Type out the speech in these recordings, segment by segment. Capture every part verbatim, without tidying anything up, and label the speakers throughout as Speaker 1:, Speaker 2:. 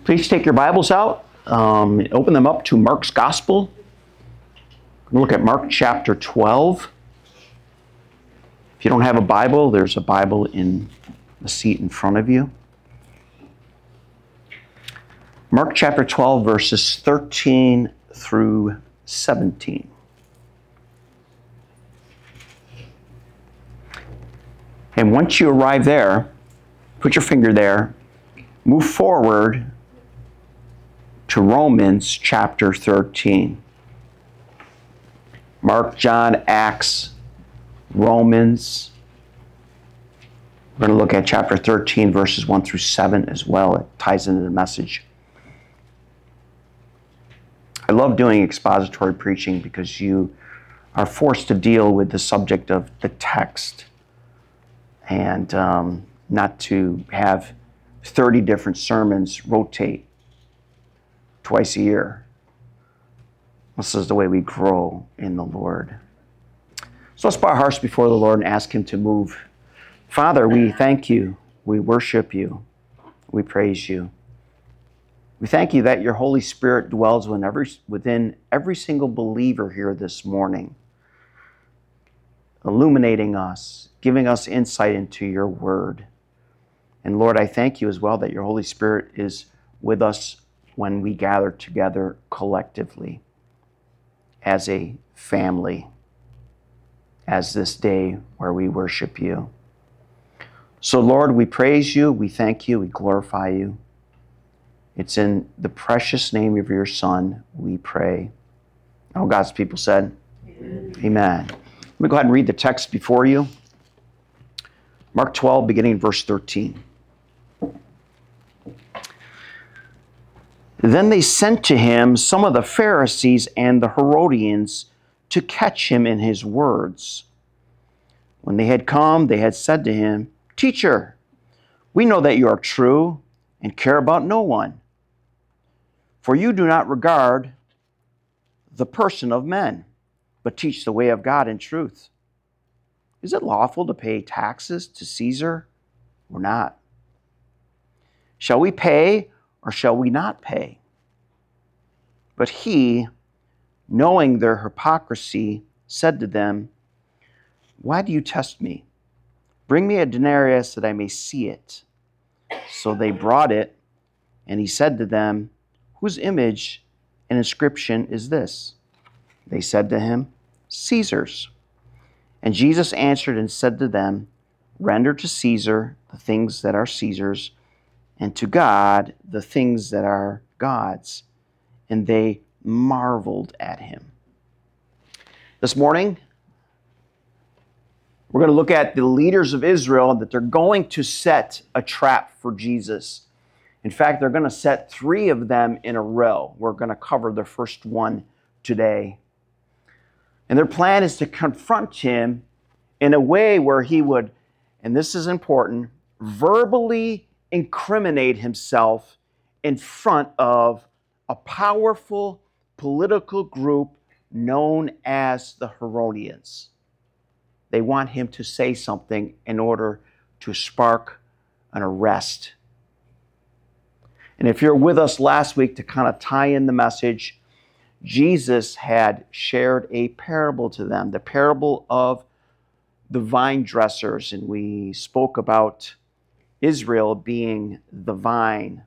Speaker 1: Please take your Bibles out, um, open them up to Mark's Gospel. We'll look at Mark chapter twelve. If you don't have a Bible, there's a Bible in the seat in front of you. Mark chapter twelve, verses thirteen through seventeen. And once you arrive there, put your finger there, move forward to Romans chapter thirteen. Mark, John, Acts, Romans. We're going to look at chapter thirteen, verses one through seven as well. It ties into the message. I love doing expository preaching because you are forced to deal with the subject of the text and um, not to have thirty different sermons rotate twice a year. This is the way we grow in the Lord. So let's bow our hearts before the Lord and ask Him to move. Father, we thank you. We worship you. We praise you. We thank you that your Holy Spirit dwells within every, within every single believer here this morning, illuminating us, giving us insight into your word. And Lord, I thank you as well that your Holy Spirit is with us when we gather together collectively as a family, as this day where we worship you. So Lord, we praise you, we thank you, we glorify you. It's in the precious name of your Son we pray. All God's people said, Amen. Amen. Let me go ahead and read the text before you. Mark twelve, beginning in verse thirteen. Then they sent to him some of the Pharisees and the Herodians to catch him in his words. When they had come, they had said to him, Teacher, we know that you are true and care about no one, for you do not regard the person of men, but teach the way of God in truth. Is it lawful to pay taxes to Caesar or not? Shall we pay or shall we not pay? But he, knowing their hypocrisy, said to them, Why do you test me? Bring me a denarius that I may see it. So they brought it, and he said to them, Whose image and inscription is this? They said to him, Caesar's. And Jesus answered and said to them, Render to Caesar the things that are Caesar's, and to God the things that are God's. And they marveled at him. This morning, we're going to look at the leaders of Israel, that they're going to set a trap for Jesus. In fact, they're going to set three of them in a row. We're going to cover the first one today. And their plan is to confront him in a way where he would, and this is important, verbally incriminate himself in front of a powerful political group known as the Herodians. They want him to say something in order to spark an arrest. And if you're with us last week to kind of tie in the message, Jesus had shared a parable to them, the parable of the vine dressers. And we spoke about Israel being the vine.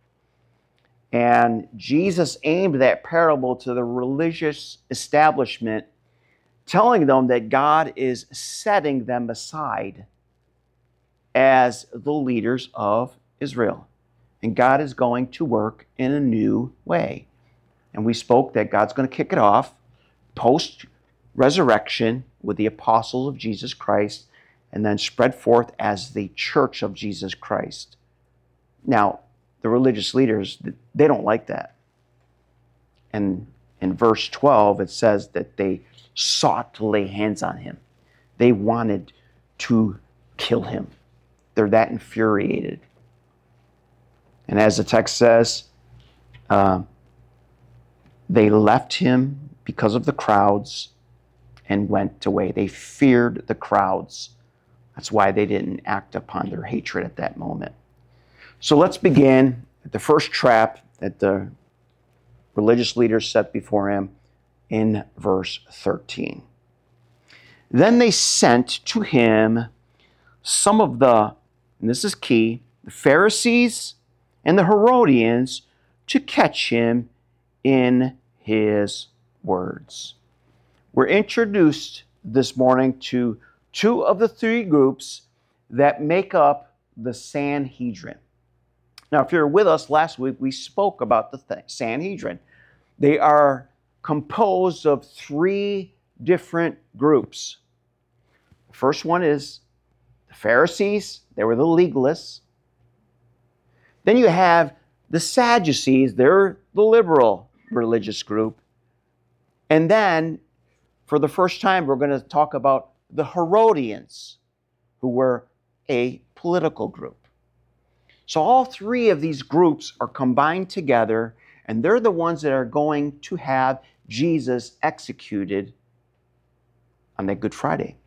Speaker 1: And Jesus aimed that parable to the religious establishment, telling them that God is setting them aside as the leaders of Israel. And God is going to work in a new way. And we spoke that God's going to kick it off post-resurrection with the apostles of Jesus Christ, and then spread forth as the church of Jesus Christ. Now, the religious leaders, they don't like that. And in verse twelve, it says that they sought to lay hands on him. They wanted to kill him. They're that infuriated. And as the text says, uh, they left him because of the crowds and went away. They feared the crowds. That's why they didn't act upon their hatred at that moment. So let's begin at the first trap that the religious leaders set before him in verse thirteen. Then they sent to him some of the, and this is key, the Pharisees and the Herodians to catch him in his words. We're introduced this morning to two of the three groups that make up the Sanhedrin. Now, if you're with us last week, we spoke about the Sanhedrin. They are composed of three different groups. The first one is the Pharisees. They were the legalists. Then you have the Sadducees. They're the liberal religious group. And then, for the first time, we're going to talk about the Herodians, who were a political group. So all three of these groups are combined together, and they're the ones that are going to have Jesus executed on that Good Friday.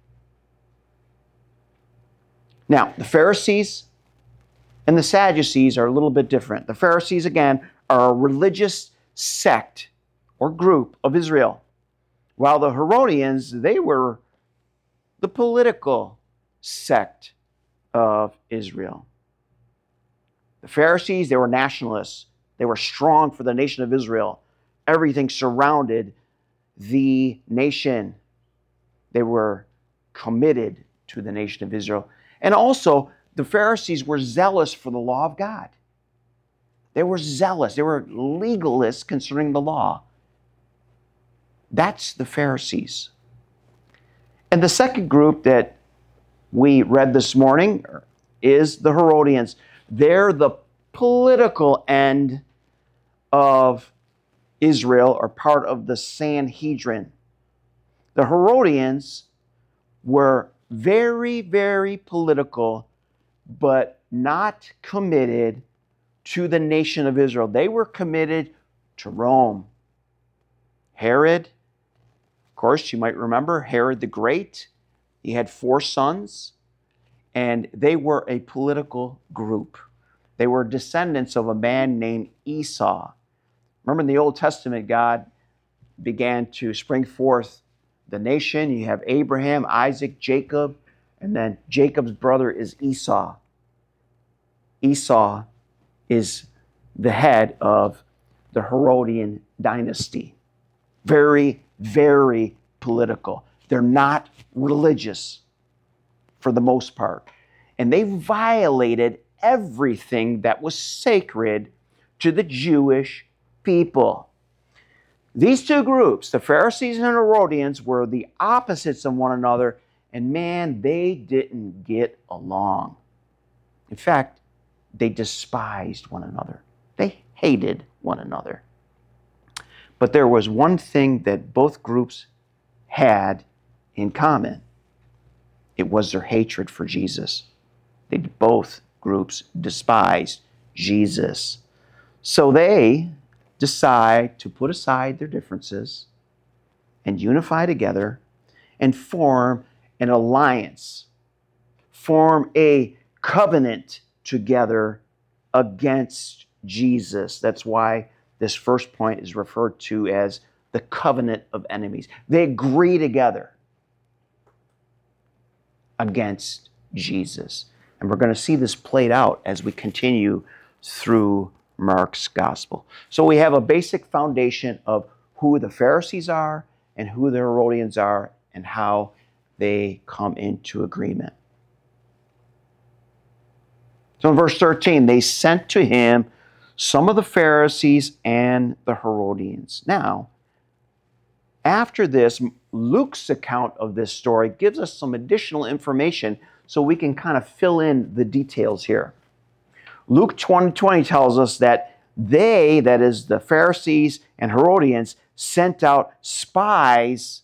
Speaker 1: Now, the Pharisees and the Sadducees are a little bit different. The Pharisees, again, are a religious sect or group of Israel, while the Herodians, they were the political sect of Israel. The Pharisees, they were nationalists. They were strong for the nation of Israel. Everything surrounded the nation. They were committed to the nation of Israel. And also, the Pharisees were zealous for the law of God. They were zealous. They were legalists concerning the law. That's the Pharisees. And the second group that we read this morning is the Herodians. They're the political end of Israel, or part of the Sanhedrin. The Herodians were very, very political, but not committed to the nation of Israel. They were committed to Rome. Herod, of course, you might remember Herod the Great. He had four sons, and they were a political group. They were descendants of a man named Esau. Remember, in the Old Testament, God began to spring forth the nation. You have Abraham, Isaac, Jacob, and then Jacob's brother is Esau. Esau is the head of the Herodian dynasty. Very, very political. They're not religious for the most part. And they violated everything that was sacred to the Jewish people. These two groups, the Pharisees and Herodians, were the opposites of one another, and man, they didn't get along. In fact, they despised one another. They hated one another. But there was one thing that both groups had in common. It was their hatred for Jesus. They both groups despised Jesus. So they decide to put aside their differences and unify together and form an alliance, form a covenant together against Jesus. That's why this first point is referred to as the covenant of enemies. They agree together against Jesus. And we're going to see this played out as we continue through Mark's gospel. So we have a basic foundation of who the Pharisees are and who the Herodians are and how they come into agreement. So in verse thirteen, they sent to him some of the Pharisees and the Herodians. Now, after this, Luke's account of this story gives us some additional information so we can kind of fill in the details here. Luke twenty twenty tells us that they, that is the Pharisees and Herodians, sent out spies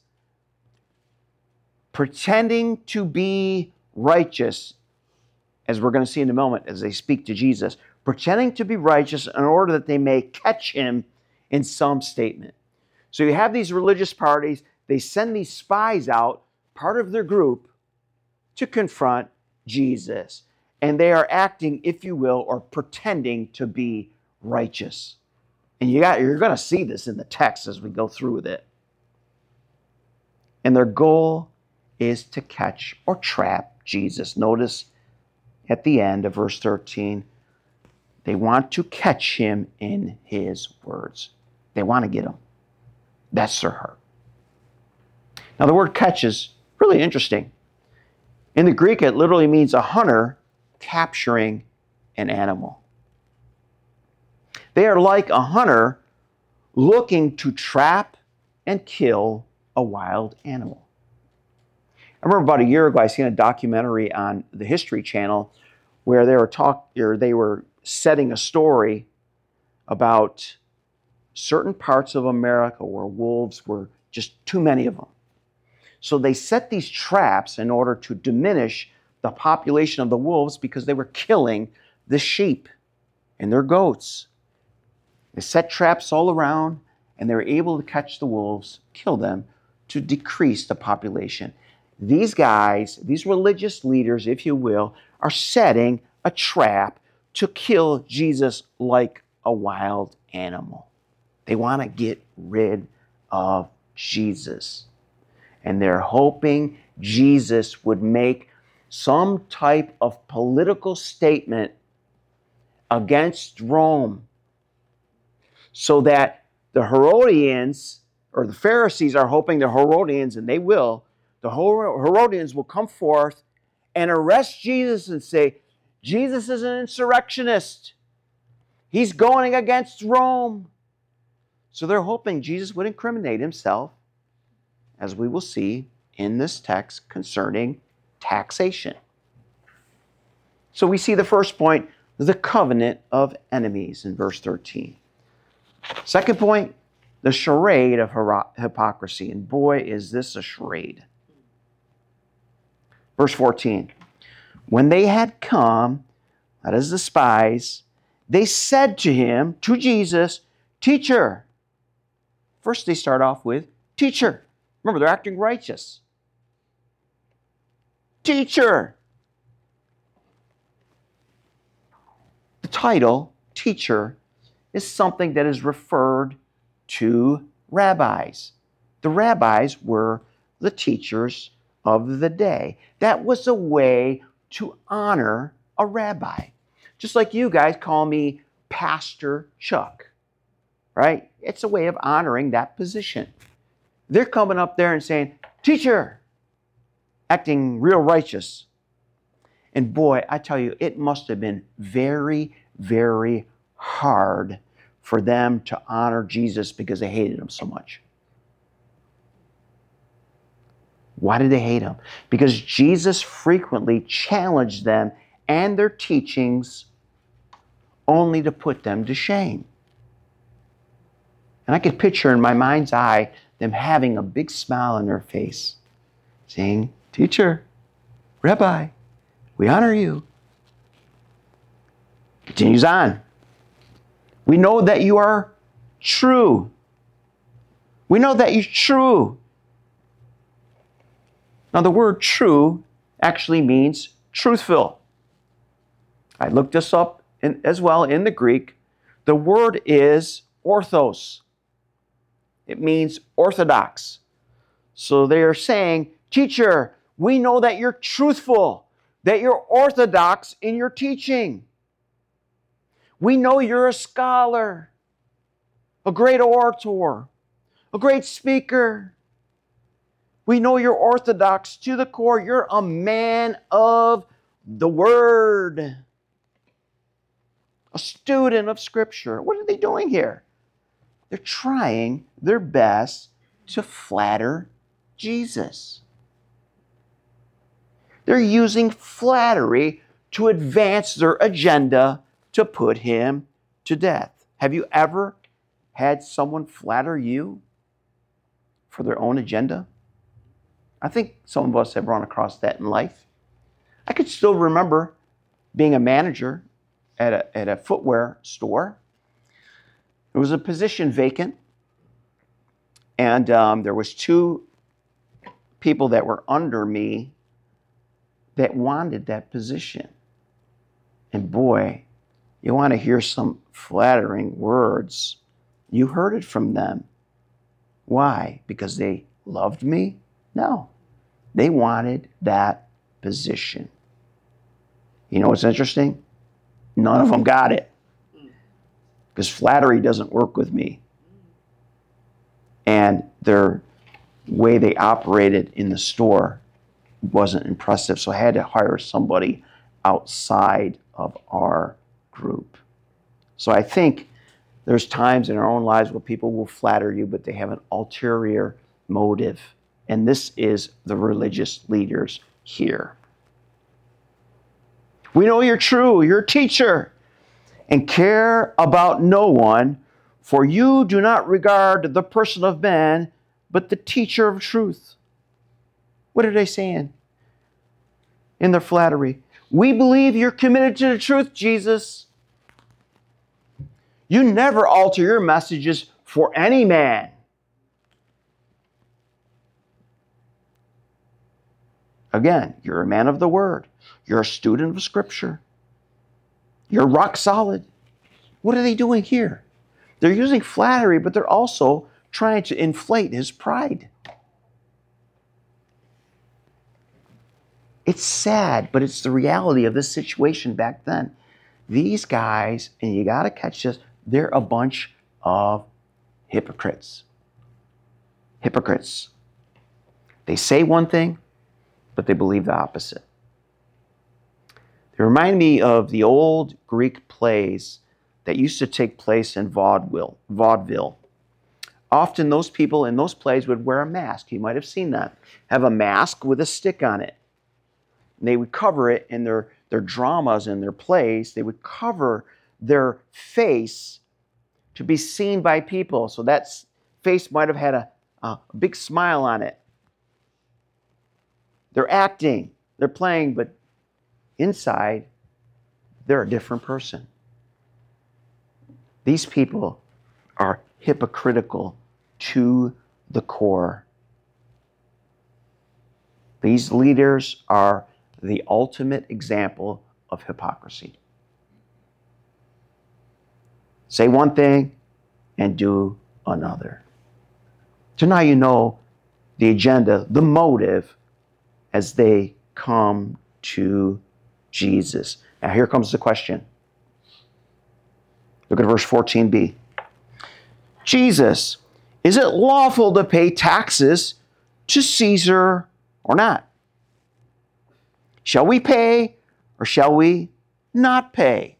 Speaker 1: pretending to be righteous, as we're going to see in a moment as they speak to Jesus, pretending to be righteous in order that they may catch him in some statement. So you have these religious parties, they send these spies out, part of their group, to confront Jesus. And they are acting, if you will, or pretending to be righteous. And you got, you're going to see this in the text as we go through with it. And their goal is to catch or trap Jesus. Notice at the end of verse thirteen, they want to catch him in his words. They want to get him. That's their heart. Now the word catch is really interesting. In the Greek, it literally means a hunter capturing an animal. They are like a hunter looking to trap and kill a wild animal. I remember about a year ago, I seen a documentary on the History Channel where they were talk, or they were setting a story about certain parts of America where wolves were just too many of them. So they set these traps in order to diminish the population of the wolves because they were killing the sheep and their goats. They set traps all around and they were able to catch the wolves, kill them, to decrease the population. These guys, these religious leaders, if you will, are setting a trap to kill Jesus like a wild animal. They want to get rid of Jesus. And they're hoping Jesus would make some type of political statement against Rome so that the Herodians, or the Pharisees are hoping the Herodians, and they will, the Herodians will come forth and arrest Jesus and say, Jesus is an insurrectionist. He's going against Rome. So they're hoping Jesus would incriminate himself, as we will see in this text concerning taxation. So we see the first point, the covenant of enemies in verse thirteen. Second point, the charade of hypocrisy. And boy, is this a charade. Verse fourteen. When they had come, that is the spies, they said to him, to Jesus, Teacher. First they start off with, Teacher. Remember, they're acting righteous. Teacher. The title, teacher, is something that is referred to rabbis. The rabbis were the teachers of the day. That was a way to honor a rabbi. Just like you guys call me Pastor Chuck, right? It's a way of honoring that position. They're coming up there and saying, Teacher, acting real righteous. And boy, I tell you, it must have been very, very hard for them to honor Jesus because they hated him so much. Why did they hate him? Because Jesus frequently challenged them and their teachings only to put them to shame. And I could picture in my mind's eye them having a big smile on their face, saying, Teacher, Rabbi, we honor you. Continues on. We know that you are true. We know that you're true. Now the word true actually means truthful. I looked this up in, as well in the Greek. The word is orthos. It means orthodox. So they are saying, Teacher, we know that you're truthful, that you're orthodox in your teaching. We know you're a scholar, a great orator, a great speaker. We know you're orthodox to the core. You're a man of the Word, a student of Scripture. What are they doing here? They're trying their best to flatter Jesus. They're using flattery to advance their agenda to put him to death. Have you ever had someone flatter you for their own agenda? I think some of us have run across that in life. I could still remember being a manager at a, at a footwear store. There was a position vacant, and um, there was two people that were under me that wanted that position. And boy, You want to hear some flattering words. You heard it from them. Why? Because they loved me? No. They wanted that position. You know what's interesting? None of them got it. Because flattery doesn't work with me. And their way they operated in the store wasn't impressive. So I had to hire somebody outside of our group. So I think there's times in our own lives where people will flatter you, but they have an ulterior motive. And this is the religious leaders here. We know you're true, you're a teacher, and care about no one, for you do not regard the person of man, but the teacher of truth. What are they saying in their flattery? We believe you're committed to the truth, Jesus. You never alter your messages for any man. Again, you're a man of the word. You're a student of Scripture. You're rock solid. What are they doing here? They're using flattery, but they're also trying to inflate his pride. It's sad, but it's the reality of this situation back then. These guys, and you got to catch this, they're a bunch of hypocrites. Hypocrites. They say one thing, but they believe the opposite. They remind me of the old Greek plays that used to take place in vaudeville. vaudeville. Often those people in those plays would wear a mask. You might have seen that. Have a mask with a stick on it. And they would cover it in their, their dramas and their plays. They would cover their face to be seen by people. So that face might have had a, a big smile on it. They're acting, they're playing, but inside, they're a different person. These people are hypocritical to the core. These leaders are the ultimate example of hypocrisy. Say one thing and do another. So now you know the agenda, the motive, as they come to Jesus. Now here comes the question. Look at verse fourteen b. Jesus, is it lawful to pay taxes to Caesar or not? Shall we pay or shall we not pay?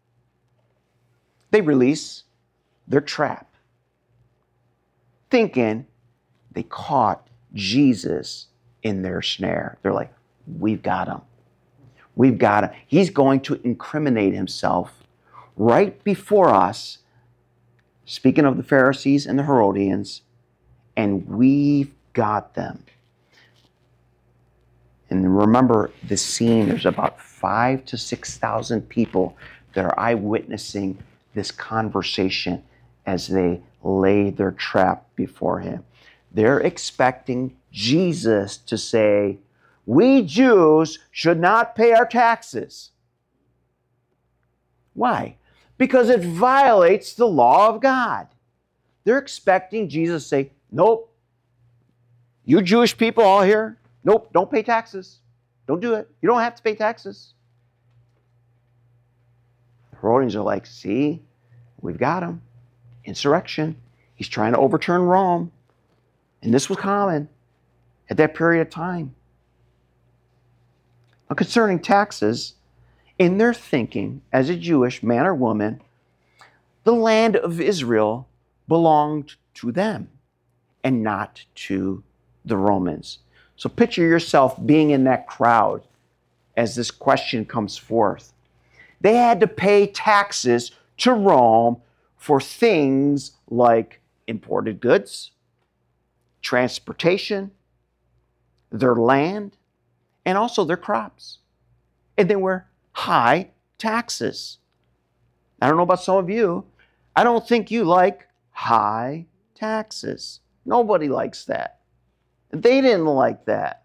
Speaker 1: They release their trap, thinking they caught Jesus in their snare. They're like, we've got him. We've got him. He's going to incriminate himself right before us, speaking of the Pharisees and the Herodians, and we've got them. And remember the scene, there's about five to six thousand people that are eyewitnessing this conversation as they lay their trap before him. They're expecting Jesus to say, we Jews should not pay our taxes. Why? Because it violates the law of God. They're expecting Jesus to say, nope, you Jewish people all here, nope, don't pay taxes. Don't do it. You don't have to pay taxes. The Herodians are like, see, we've got him. Insurrection. He's trying to overturn Rome. And this was common at that period of time. Now, concerning taxes, in their thinking, as a Jewish man or woman, the land of Israel belonged to them and not to the Romans. So picture yourself being in that crowd as this question comes forth. They had to pay taxes to Rome for things like imported goods, transportation, their land, and also their crops. And they were high taxes. I don't know about some of you. I don't think you like high taxes. Nobody likes that. They didn't like that.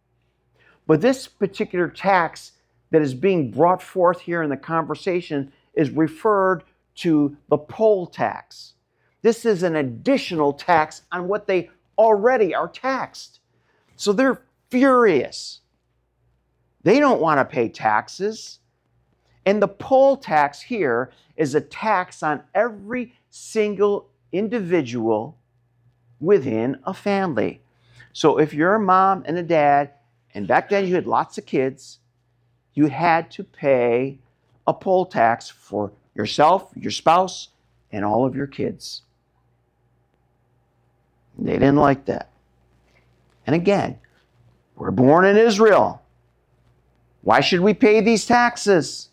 Speaker 1: But this particular tax that is being brought forth here in the conversation is referred to the poll tax. This is an additional tax on what they already are taxed. So they're furious. They don't want to pay taxes. And the poll tax here is a tax on every single individual within a family. So if you're a mom and a dad, and back then you had lots of kids, you had to pay a poll tax for yourself, your spouse, and all of your kids. They didn't like that. And again, we're born in Israel. Why should we pay these taxes?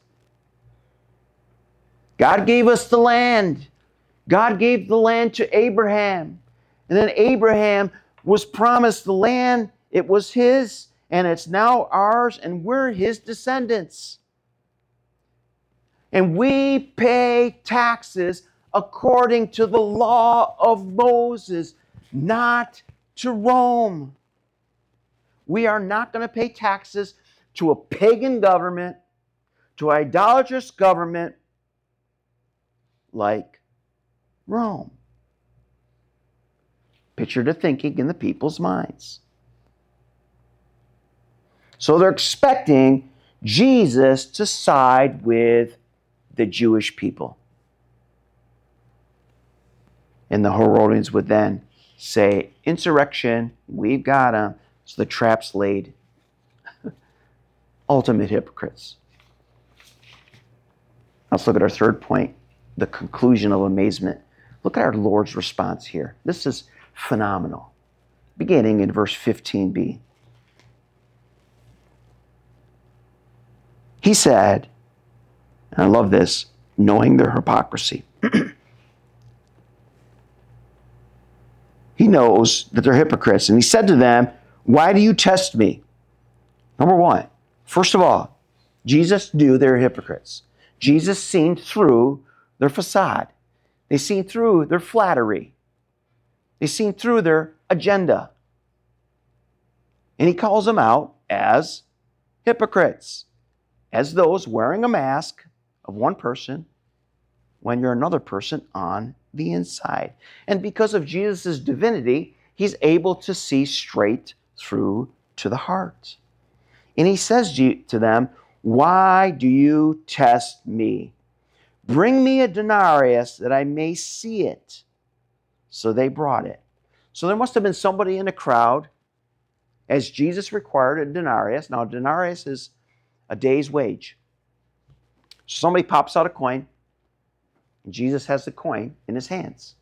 Speaker 1: God gave us the land. God gave the land to Abraham. And then Abraham was promised the land. It was his, and it's now ours, and we're his descendants. And we pay taxes according to the law of Moses, not to Rome. We are not going to pay taxes to a pagan government, to idolatrous government like Rome. Picture the thinking in the people's minds. So they're expecting Jesus to side with the Jewish people. And the Herodians would then say, insurrection, we've got them. So the trap's laid. Ultimate hypocrites. Let's look at our third point, the conclusion of amazement. Look at our Lord's response here. This is phenomenal. Beginning in verse fifteen b. He said, and I love this, knowing their hypocrisy. He knows that they're hypocrites. And he said to them, why do you test me? Number one, first of all, Jesus knew they were hypocrites. Jesus seen through their facade. They seen through their flattery. They seen through their agenda. And he calls them out as hypocrites, as those wearing a mask of one person when you're another person on the inside. And because of Jesus' divinity, he's able to see straight through to the heart. And he says to them, why do you test me? Bring me a denarius that I may see it. So they brought it. So there must have been somebody in the crowd, as Jesus required a denarius. Now, a denarius is a day's wage. Somebody pops out a coin, and Jesus has the coin in his hands.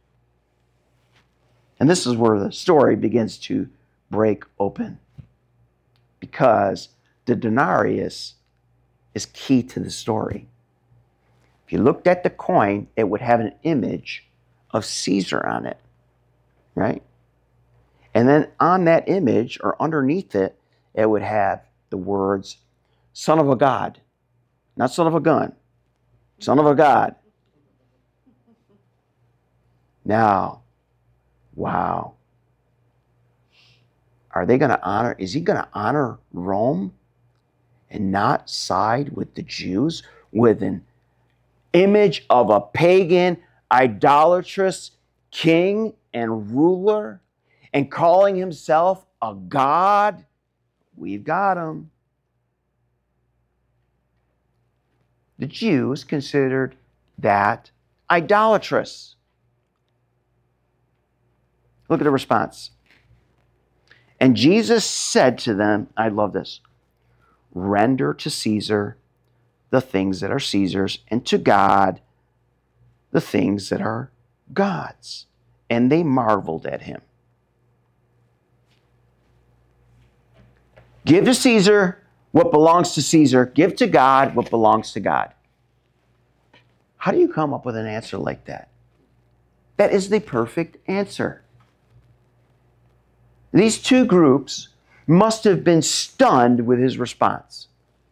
Speaker 1: And this is where the story begins to break open, because the denarius is key to the story. If you looked at the coin, it would have an image of Caesar on it, right? And then on that image, or underneath it, it would have the words, son of a god. Not son of a gun. Son of a god. Now, wow. Are they going to honor, is he going to honor Rome and not side with the Jews with an image of a pagan, idolatrous king and ruler and calling himself a god? We've got him. The Jews considered that idolatrous. Look at the response. And Jesus said to them, I love this, render to Caesar the things that are Caesar's, and to God the things that are God's. And they marveled at him. Give to Caesar what belongs to Caesar. Give to God what belongs to God. How do you come up with an answer like that? That is the perfect answer. These two groups must have been stunned with his response.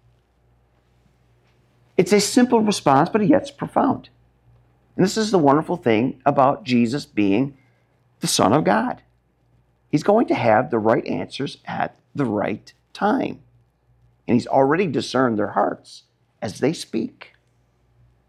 Speaker 1: It's a simple response, but yet it's profound. And this is the wonderful thing about Jesus being the Son of God. He's going to have the right answers at the right time. And he's already discerned their hearts as they speak.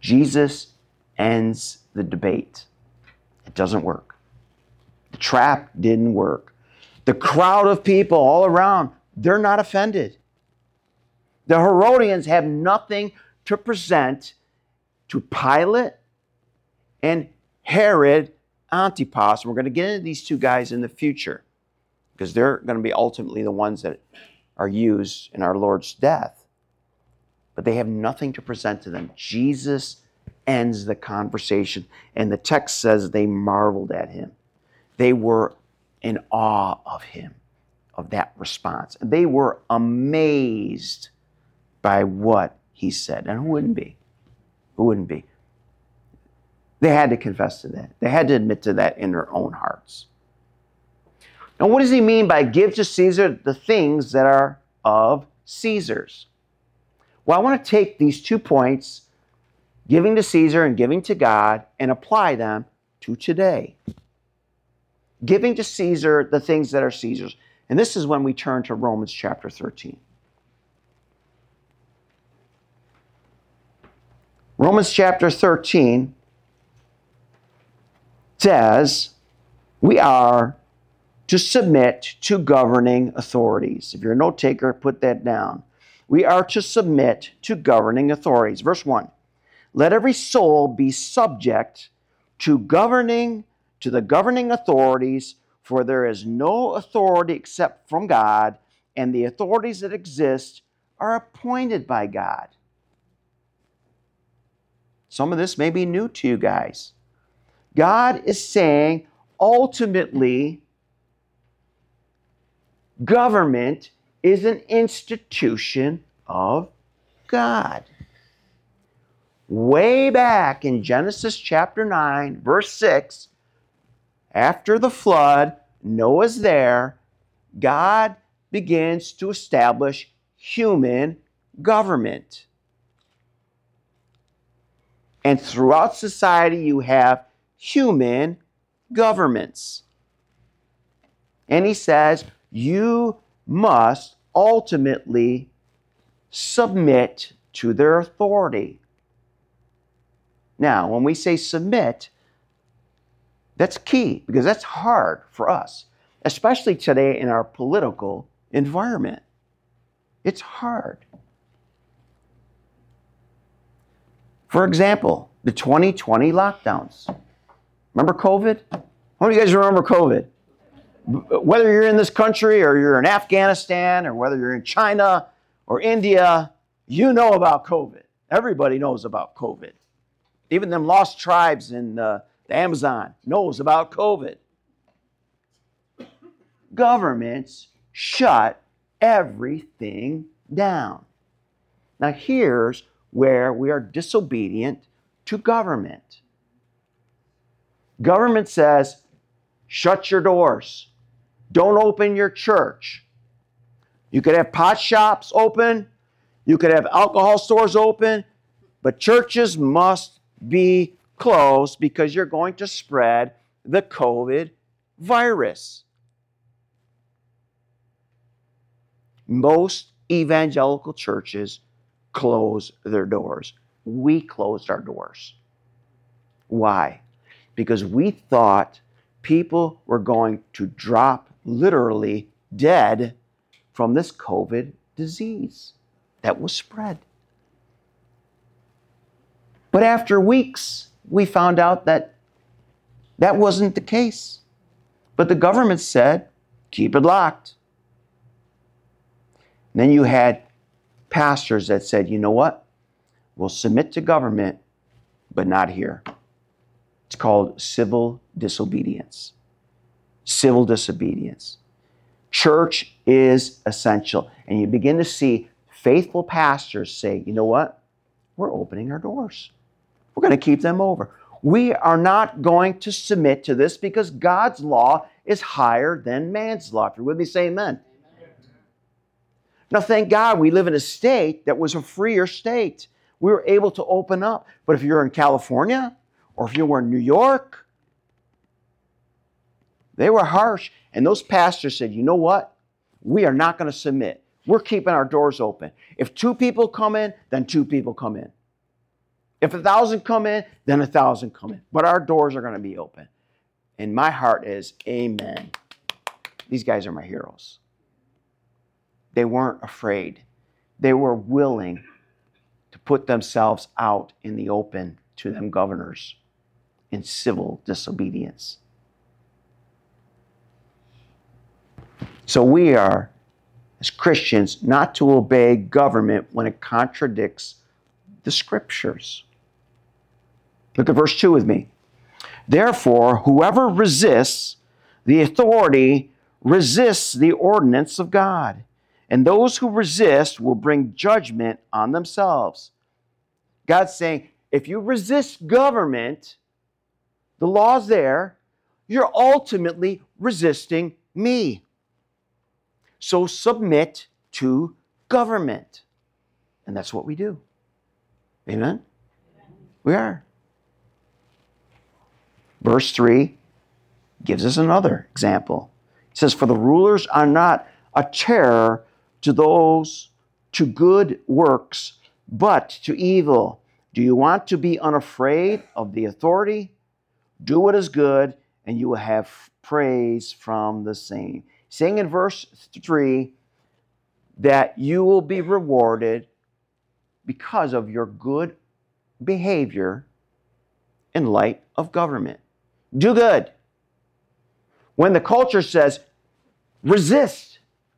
Speaker 1: Jesus ends the debate. It doesn't work. The trap didn't work. The crowd of people all around, they're not offended. The Herodians have nothing to present to Pilate and Herod Antipas. We're going to get into these two guys in the future because they're going to be ultimately the ones that are used in our Lord's death. But they have nothing to present to them. Jesus ends the conversation, and the text says they marveled at him. They were in awe of him, of that response. And they were amazed by what he said. And who wouldn't be? Who wouldn't be? They had to confess to that. They had to admit to that in their own hearts. Now, what does he mean by give to Caesar the things that are of Caesar's? Well, I want to take these two points, giving to Caesar and giving to God, and apply them to today. Giving to Caesar the things that are Caesar's. And this is when we turn to Romans chapter thirteen. Romans chapter thirteen says we are to submit to governing authorities. If you're a note taker, put that down. We are to submit to governing authorities. Verse one, let every soul be subject to governing, to the governing authorities, for there is no authority except from God, and the authorities that exist are appointed by God. Some of this may be new to you guys. God is saying, ultimately, government is an institution of God. Way back in Genesis chapter nine, verse six, after the flood, Noah's there, God begins to establish human government. And throughout society, you have human governments. And he says, you must ultimately submit to their authority. Now, when we say submit, that's key because that's hard for us, especially today in our political environment. It's hard. For example, the twenty twenty lockdowns. Remember COVID? How many of you guys remember COVID? Whether you're in this country or you're in Afghanistan or whether you're in China or India, you know about COVID. Everybody knows about COVID. Even them lost tribes in uh, the Amazon knows about COVID. Governments shut everything down. Now here's where we are disobedient to government. Government says, shut your doors. Don't open your church. You could have pot shops open. You could have alcohol stores open. But churches must be closed because you're going to spread the COVID virus. Most evangelical churches close their doors. We closed our doors. Why? Because we thought people were going to drop literally dead from this COVID disease that was spread. But after weeks, we found out that that wasn't the case. But the government said, keep it locked. And then you had pastors that said, you know what? We'll submit to government, but not here. It's called civil disobedience. Civil disobedience. Church is essential. And you begin to see faithful pastors say, you know what? We're opening our doors. We're going to keep them over. We are not going to submit to this because God's law is higher than man's law. If you're with me, say amen. Now, thank God we live in a state that was a freer state. We were able to open up. But if you're in California or if you were in New York, they were harsh. And those pastors said, you know what? We are not going to submit. We're keeping our doors open. If two people come in, then two people come in. If a thousand come in, then a thousand come in. But our doors are going to be open. And my heart is, amen. These guys are my heroes. They weren't afraid. They were willing to put themselves out in the open to them governors in civil disobedience. So we are, as Christians, not to obey government when it contradicts the scriptures. Look at verse two with me. Therefore, whoever resists the authority resists the ordinance of God, and those who resist will bring judgment on themselves. God's saying, if you resist government, the law's there, you're ultimately resisting me. So submit to government. And that's what we do. Amen? We are. Verse three gives us another example. It says, for the rulers are not a terror to those to good works, but to evil. Do you want to be unafraid of the authority? Do what is good, and you will have praise from the same. Saying in verse three that you will be rewarded because of your good behavior in light of government. Do good. When the culture says, resist,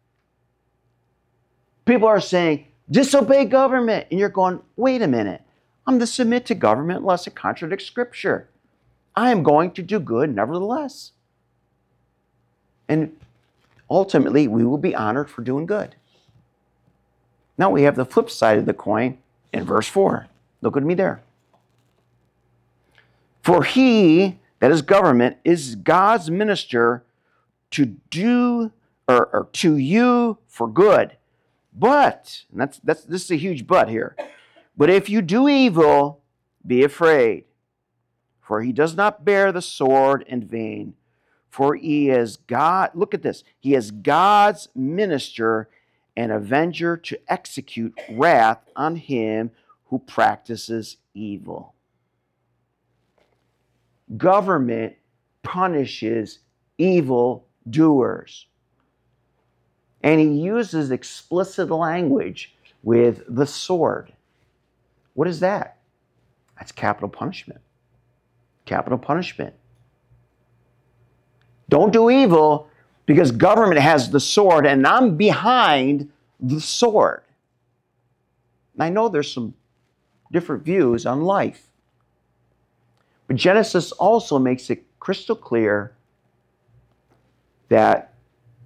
Speaker 1: people are saying, disobey government. And you're going, wait a minute. I'm to submit to government unless it contradicts Scripture. I am going to do good nevertheless. And ultimately, we will be honored for doing good. Now we have the flip side of the coin in verse four. Look at me there. For he, that is government, is God's minister to do, or, or to you for good. But, and that's, that's, this is a huge but here. But if you do evil, be afraid. For he does not bear the sword in vain. For he is God, look at this, he is God's minister and avenger to execute wrath on him who practices evil. Government punishes evil doers. And he uses explicit language with the sword. What is that? That's capital punishment. Capital punishment. Don't do evil because government has the sword and I'm behind the sword. And I know there's some different views on life. But Genesis also makes it crystal clear that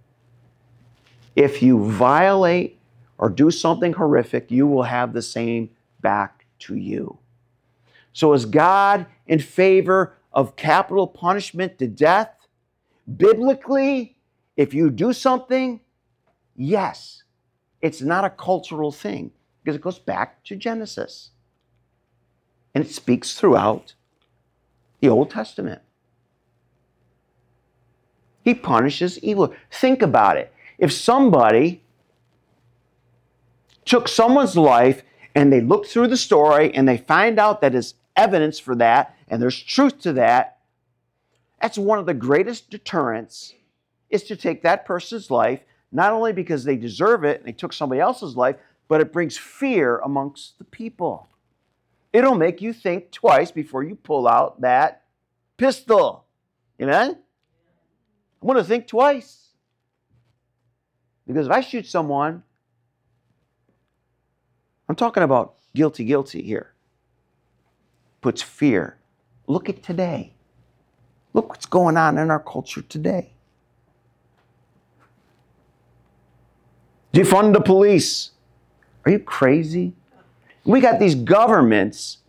Speaker 1: if you violate or do something horrific, you will have the same back to you. So is God in favor of capital punishment to death? Biblically, if you do something, yes. It's not a cultural thing because it goes back to Genesis. And it speaks throughout the Old Testament. He punishes evil. Think about it. If somebody took someone's life and they look through the story and they find out that there's evidence for that and there's truth to that, that's one of the greatest deterrents is to take that person's life, not only because they deserve it and they took somebody else's life, but it brings fear amongst the people. It'll make you think twice before you pull out that pistol. Amen? I'm going to think twice. Because if I shoot someone, I'm talking about guilty, guilty here. Puts fear. Look at today. Look what's going on in our culture today. Defund the police. Are you crazy? We got these governments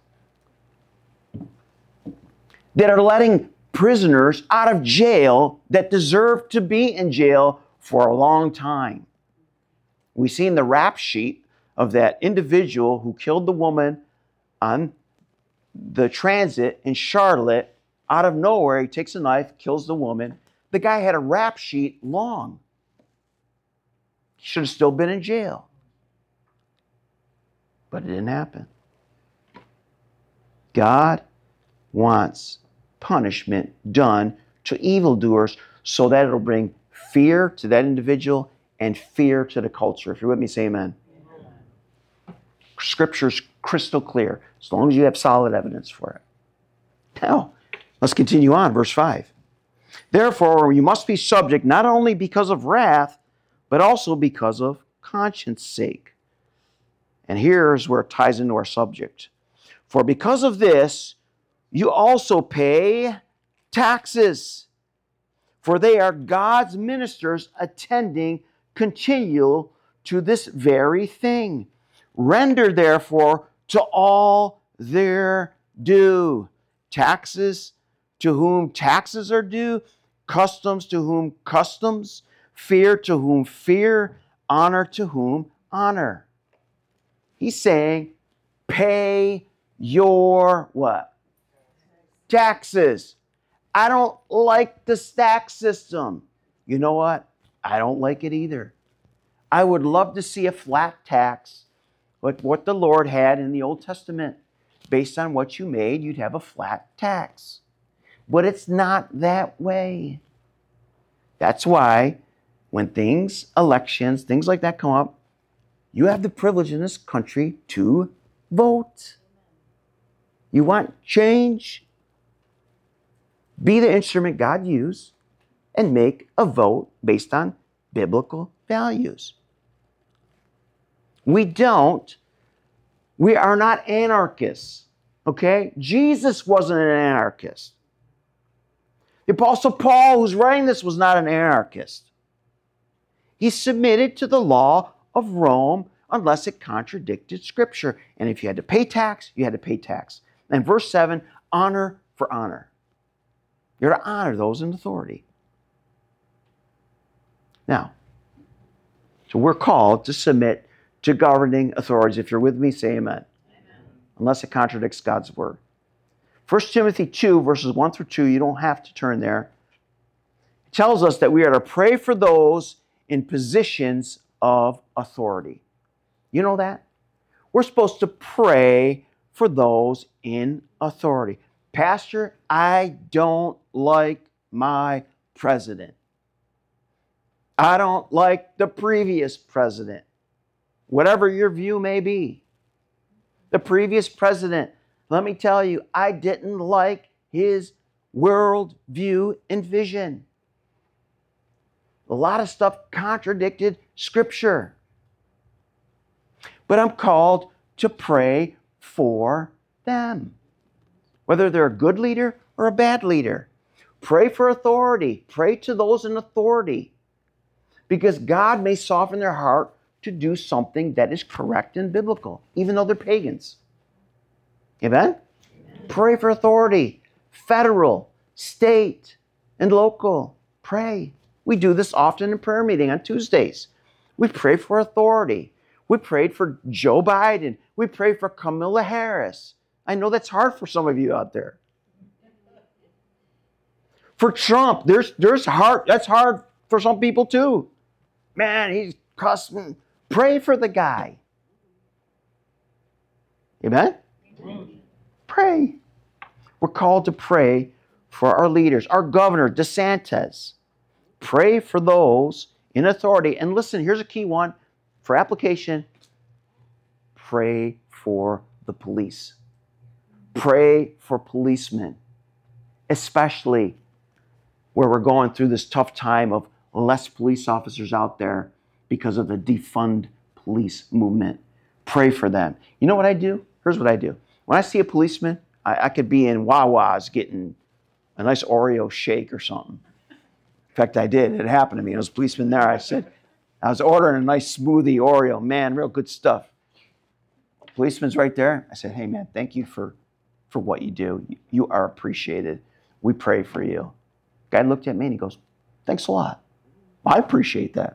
Speaker 1: that are letting prisoners out of jail that deserve to be in jail for a long time. We've seen the rap sheet of that individual who killed the woman on the transit in Charlotte. Out of nowhere, he takes a knife, kills the woman. The guy had a rap sheet long. He should have still been in jail. But it didn't happen. God wants punishment done to evildoers so that it'll bring fear to that individual and fear to the culture. If you're with me, say amen. Amen. Scripture's crystal clear, as long as you have solid evidence for it. Now, let's continue on, verse five. Therefore, you must be subject not only because of wrath, but also because of conscience sake. And here's where it ties into our subject. For because of this, you also pay taxes, for they are God's ministers attending continual to this very thing. Render therefore to all their due. Taxes to whom taxes are due, customs to whom customs, fear to whom fear, honor to whom honor. He's saying, pay your what? Taxes. I don't like the tax system. You know what? I don't like it either. I would love to see a flat tax, like what the Lord had in the Old Testament. Based on what you made, you'd have a flat tax. But it's not that way. That's why when things, elections, things like that come up, you have the privilege in this country to vote. You want change? Be the instrument God used and make a vote based on biblical values. We don't, we are not anarchists, okay? Jesus wasn't an anarchist. The Apostle Paul, who's writing this, was not an anarchist. He submitted to the law of Rome unless it contradicted Scripture. And if you had to pay tax, you had to pay tax. And verse seven, honor for honor. You're to honor those in authority. Now, so we're called to submit to governing authorities. If you're with me, say amen. Amen. Unless it contradicts God's word. First Timothy two, verses one through two, you don't have to turn there. It tells us that we are to pray for those in positions of authority. You know that? We're supposed to pray for those in authority. Pastor, I don't like my president. I don't like the previous president. Whatever your view may be. The previous president, let me tell you, I didn't like his world view and vision. A lot of stuff contradicted Scripture. But I'm called to pray for them. Whether they're a good leader or a bad leader. Pray for authority. Pray to those in authority. Because God may soften their heart to do something that is correct and biblical, even though they're pagans. Amen? Amen. Pray for authority. Federal, state, and local. Pray. We do this often in prayer meeting on Tuesdays. We pray for authority. We prayed for Joe Biden. We prayed for Kamala Harris. I know that's hard for some of you out there. For Trump, there's there's hard. That's hard for some people too. Man, he's cussing. Pray for the guy. Amen? Amen? Pray. We're called to pray for our leaders. Our governor, DeSantis. Pray for those in authority. And listen, here's a key one for application. Pray for the police. Pray for policemen, especially where we're going through this tough time of less police officers out there because of the defund police movement. Pray for them. You know what I do? Here's what I do. When I see a policeman, I, I could be in Wawa's getting a nice Oreo shake or something. In fact, I did. It happened to me. There was a policeman there. I said, I was ordering a nice smoothie Oreo. Man, real good stuff. Policeman's right there. I said, hey, man, thank you for, for what you do. You, you are appreciated. We pray for you. Guy looked at me and he goes, thanks a lot. I appreciate that.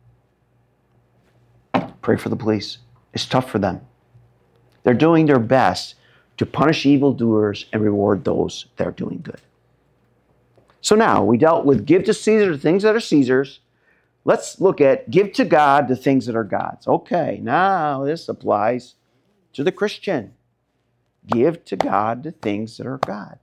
Speaker 1: Pray for the police. It's tough for them. They're doing their best to punish evildoers and reward those that are doing good. So now we dealt with give to Caesar the things that are Caesar's. Let's look at give to God the things that are God's. Okay, now this applies to the Christian. give to God the things that are God.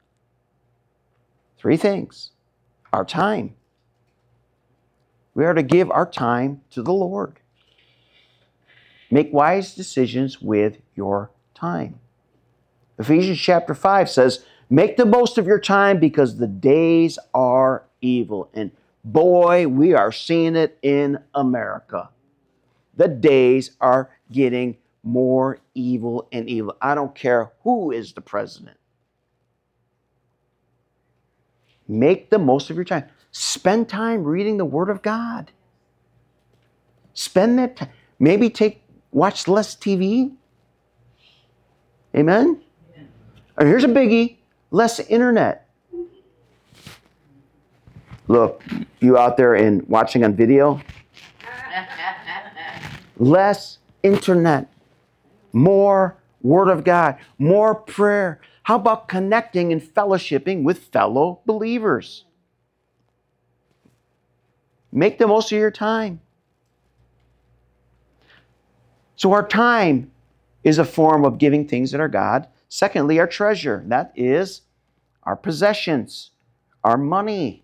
Speaker 1: Three things. Our time. We are to give our time to the Lord. Make wise decisions with your time. Ephesians chapter five says, make the most of your time because the days are evil. And boy, we are seeing it in America. The days are getting more evil and evil. I don't care who is the president. Make the most of your time. Spend time reading the Word of God. Spend that time. Maybe take, watch less T V. Amen? Yeah. And here's a biggie. Less internet. Look, you out there and watching on video. Less internet. More Word of God. More prayer. How about connecting and fellowshipping with fellow believers? Make the most of your time. So our time is a form of giving things that are God. Secondly, our treasure. That is our possessions, our money.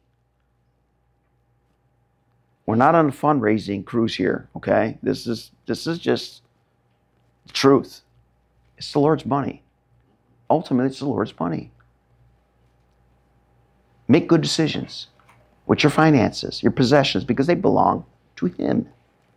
Speaker 1: We're not on a fundraising cruise here, okay? This is this is just the truth. It's the Lord's money. Ultimately, it's the Lord's money. Make good decisions with your finances, your possessions, because they belong to Him.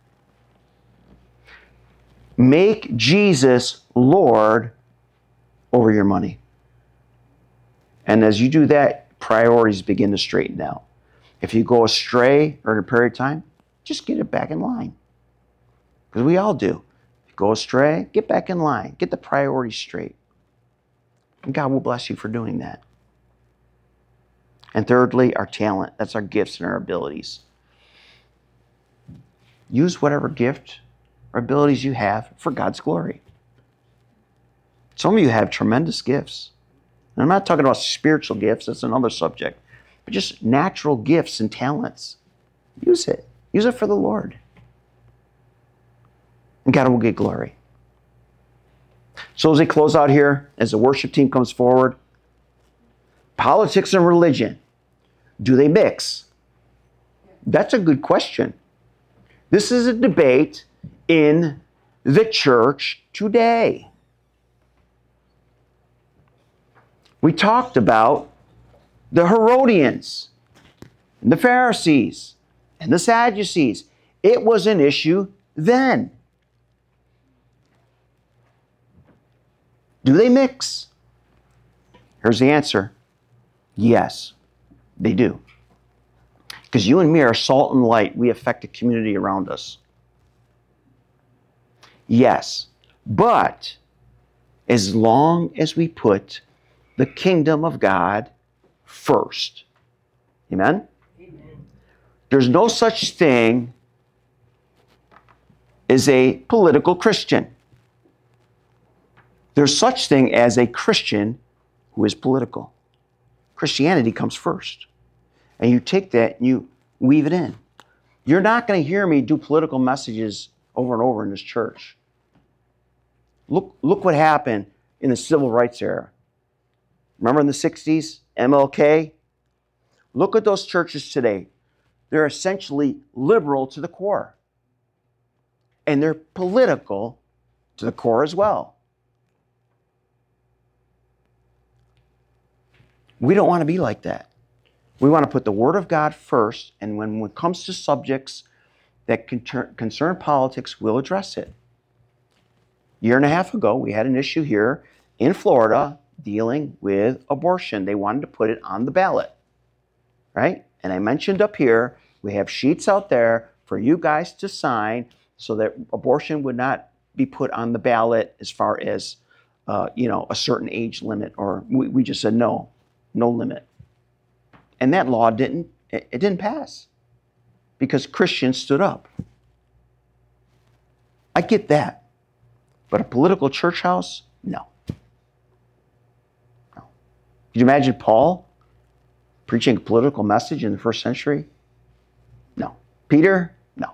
Speaker 1: Make Jesus Lord over your money. And as you do that, priorities begin to straighten out. If you go astray or in a period of time, just get it back in line. Because we all do. If you go astray, get back in line. Get the priorities straight. And God will bless you for doing that. And thirdly, our talent. That's our gifts and our abilities. Use whatever gift or abilities you have for God's glory. Some of you have tremendous gifts. And I'm not talking about spiritual gifts. That's another subject. But just natural gifts and talents. Use it. Use it for the Lord. And God will get glory. So as we close out here, as the worship team comes forward, politics and religion, do they mix? That's a good question. This is a debate in the church today. We talked about the Herodians, and the Pharisees, and the Sadducees. It was an issue then. Do they mix? Here's the answer. Yes, they do. Because you and me are salt and light. We affect the community around us. Yes, but as long as we put the kingdom of God first. Amen? Amen. There's no such thing as a political Christian. There's such thing as a Christian who is political. Christianity comes first. And you take that and you weave it in. You're not going to hear me do political messages over and over in this church. Look, look what happened in the civil rights era. Remember in the sixties, M L K? Look at those churches today. They're essentially liberal to the core. And they're political to the core as well. We don't want to be like that. We want to put the Word of God first, and when it comes to subjects that concern politics, we'll address it. A year and a half ago, we had an issue here in Florida dealing with abortion. They wanted to put it on the ballot, right? And I mentioned up here, we have sheets out there for you guys to sign so that abortion would not be put on the ballot as far as, uh, you know, a certain age limit, or we, we just said no, no limit. And that law didn't, it, it didn't pass because Christians stood up. I get that. But a political church house, no. No. Could you imagine Paul preaching a political message in the first century? No. Peter? No.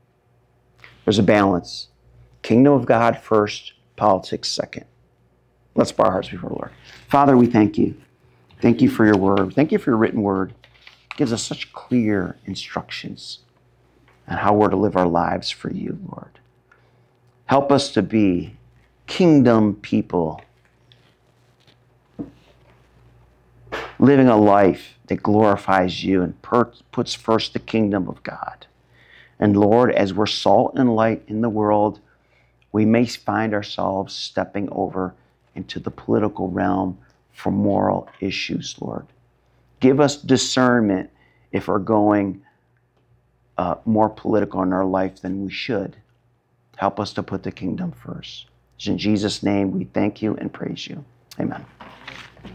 Speaker 1: There's a balance. Kingdom of God first, politics second. Let's bow our hearts before the Lord. Father, we thank you. Thank you for your word. Thank you for your written word. It gives us such clear instructions on how we're to live our lives for you, Lord. Help us to be kingdom people, living a life that glorifies you and per- puts first the kingdom of God. And Lord, as we're salt and light in the world, we may find ourselves stepping over into the political realm for moral issues, Lord. Give us discernment if we're going uh, more political in our life than we should. Help us to put the kingdom first. In Jesus' name, we thank you and praise you. Amen.